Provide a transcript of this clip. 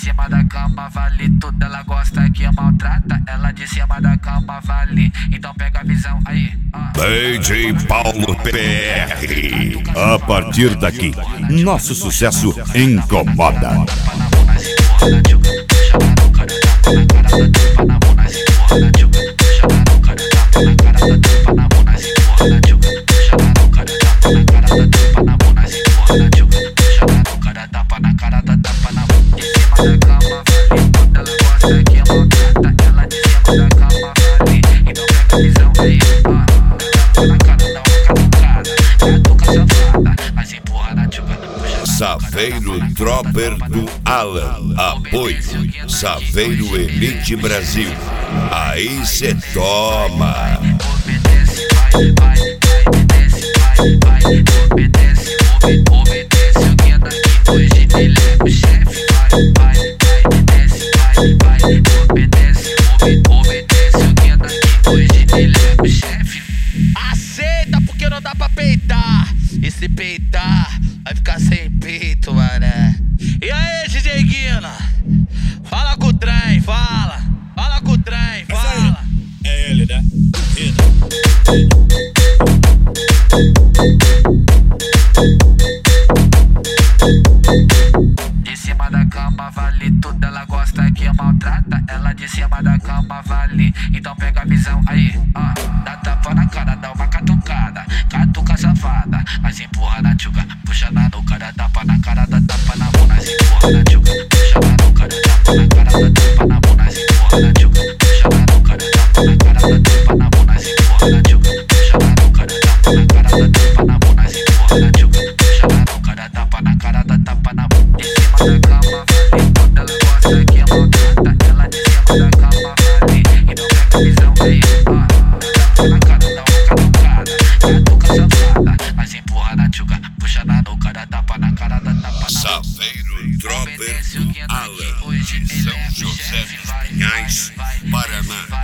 cima da cama vale tudo, ela gosta que maltrata. Ela de cima da cama vale, então pega a visão aí. DJ Paulo PR. A partir daqui, nosso sucesso incomoda. Saveiro Dropper do Alan. Apoio Saveiro Elite Brasil. Aí cê toma. Obedece, o que daqui hoje ele é o chefe. Obedece, o que daqui hoje ele é o chefe. Aceita porque não dá pra peitar. E se peitar, vai ficar sem peito, mané. E aí, DJ Guina? Fala com o trem, fala com o trem, fala. É ele, né? De cima da cama vale tudo, ela gosta que maltrata. Ela de cima da cama vale, então pega a visão aí. Dá tapa na cara, dá uma catucada, catuca safada. Mas empurra na tchuga, puxa na nuca, dá tapa na cara, dá tapa na bunda. Mas empurra na tchuga, puxa na nuca, dá tapa na cara, dá tapa na bunda. Mas empurra na tchuga, puxa na nuca, dá tapa na cara, dá tapa na bunda. Mas empurra na tchuga, puxa na nuca, dá tapa na cara, dá tapa na bunda. Mas empurra na tchuga, puxa na nuca, dá tapa na cara, dá tapa na bunda. De cima da cama vale tudo, ela gosta que maltrata. Ela de cima da cama vale, então pega a visão aí. Dá na cara, dá uma catucada, catuca safada. Mas empurra na tchuga, puxa na nuca, dá tapa na cara, dá tapa na bunda. Saveiro Dropper do Alan. De São José dos Pinhais, Paraná.